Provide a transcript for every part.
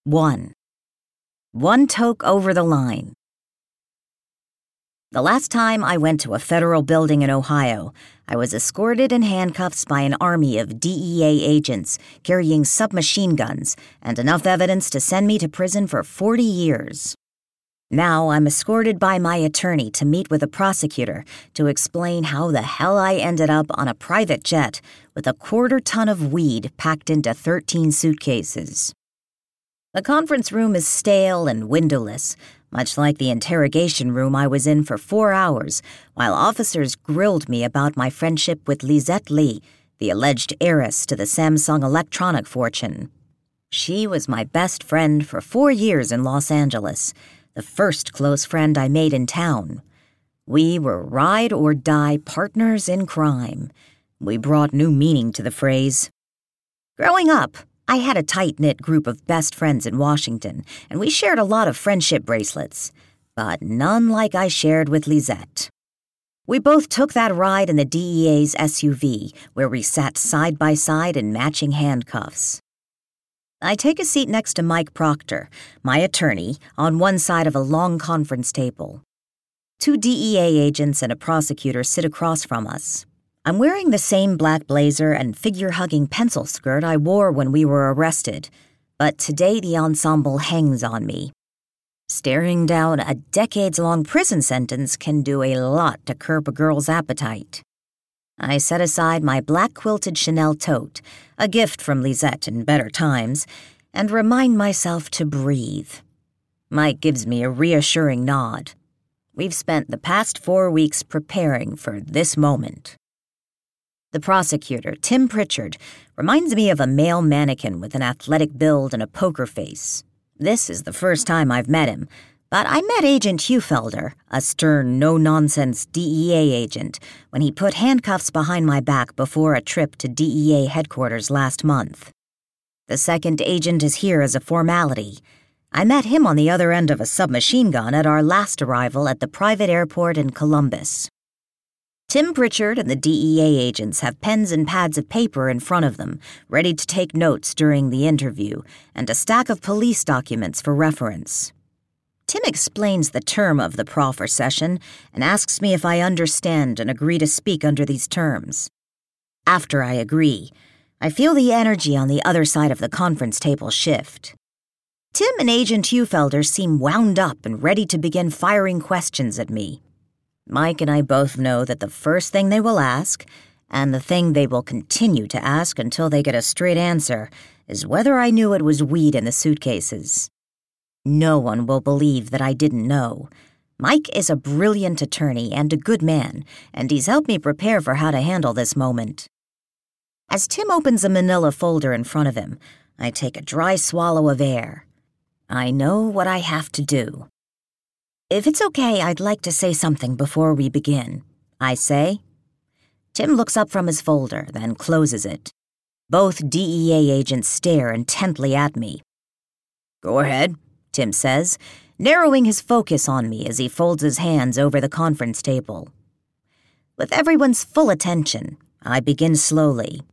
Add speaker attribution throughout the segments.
Speaker 1: 1. One toke over the line. The last time I went to a federal building in Ohio, I was escorted in handcuffs by an army of DEA agents carrying submachine guns and enough evidence to send me to prison for 40 years. Now I'm escorted by my attorney to meet with a prosecutor to explain how the hell I ended up on a private jet with a quarter-ton of weed packed into 13 suitcases. The conference room is stale and windowless, much like the interrogation room I was in for 4 hours, while officers grilled me about my friendship with Lizette Lee, the alleged heiress to the Samsung electronic fortune. She was my best friend for 4 years in Los Angeles, the first close friend I made in town. We were ride-or-die partners in crime. We brought new meaning to the phrase. Growing up, I had a tight-knit group of best friends in Washington, and we shared a lot of friendship bracelets, but none like I shared with Lizette. We both took that ride in the DEA's SUV, where we sat side by side in matching handcuffs. I take a seat next to Mike Proctor, my attorney, on one side of a long conference table. 2 DEA agents and a prosecutor sit across from us. I'm wearing the same black blazer and figure-hugging pencil skirt I wore when we were arrested, but today the ensemble hangs on me. Staring down a decades-long prison sentence can do a lot to curb a girl's appetite. I set aside my black quilted Chanel tote, a gift from Lizette in better times, and remind myself to breathe. Mike gives me a reassuring nod. We've spent the past 4 weeks preparing for this moment. The prosecutor, Tim Pritchard, reminds me of a male mannequin with an athletic build and a poker face. This is the first time I've met him, but I met Agent Heufelder, a stern, no-nonsense DEA agent, when he put handcuffs behind my back before a trip to DEA headquarters last month. The second agent is here as a formality. I met him on the other end of a submachine gun at our last arrival at the private airport in Columbus. Tim Pritchard and the DEA agents have pens and pads of paper in front of them, ready to take notes during the interview, and a stack of police documents for reference. Tim explains the term of the proffer session and asks me if I understand and agree to speak under these terms. After I agree, I feel the energy on the other side of the conference table shift. Tim and Agent Heufelder seem wound up and ready to begin firing questions at me. Mike and I both know that the first thing they will ask, and the thing they will continue to ask until they get a straight answer, is whether I knew it was weed in the suitcases. No one will believe that I didn't know. Mike is a brilliant attorney and a good man, and he's helped me prepare for how to handle this moment. As Tim opens a manila folder in front of him, I take a dry swallow of air. I know what I have to do. If it's okay, I'd like to say something before we begin, I say. Tim looks up from his folder, then closes it. Both DEA agents stare intently at me. Go ahead, Tim says, narrowing his focus on me as he folds his hands over the conference table. With everyone's full attention, I begin slowly.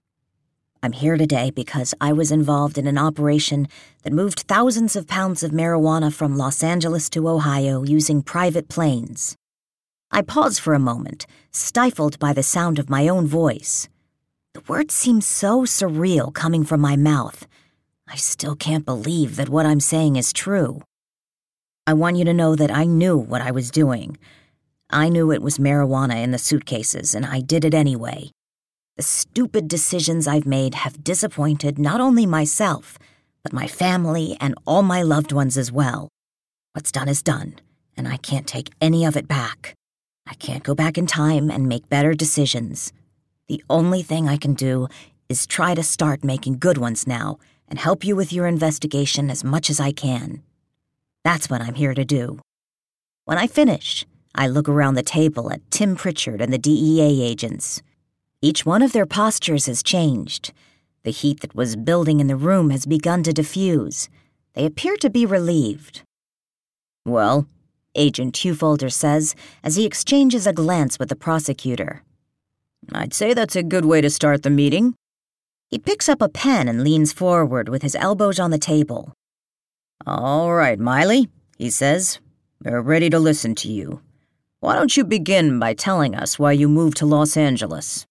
Speaker 1: I'm here today because I was involved in an operation that moved thousands of pounds of marijuana from Los Angeles to Ohio using private planes. I pause for a moment, stifled by the sound of my own voice. The words seem so surreal coming from my mouth. I still can't believe that what I'm saying is true. I want you to know that I knew what I was doing. I knew it was marijuana in the suitcases, and I did it anyway. The stupid decisions I've made have disappointed not only myself, but my family and all my loved ones as well. What's done is done, and I can't take any of it back. I can't go back in time and make better decisions. The only thing I can do is try to start making good ones now and help you with your investigation as much as I can. That's what I'm here to do. When I finish, I look around the table at Tim Pritchard and the DEA agents. Each one of their postures has changed. The heat that was building in the room has begun to diffuse. They appear to be relieved. Well, Agent Heufelder says as he exchanges a glance with the prosecutor. I'd say that's a good way to start the meeting. He picks up a pen and leans forward with his elbows on the table. All right, Miley, he says. We're ready to listen to you. Why don't you begin by telling us why you moved to Los Angeles?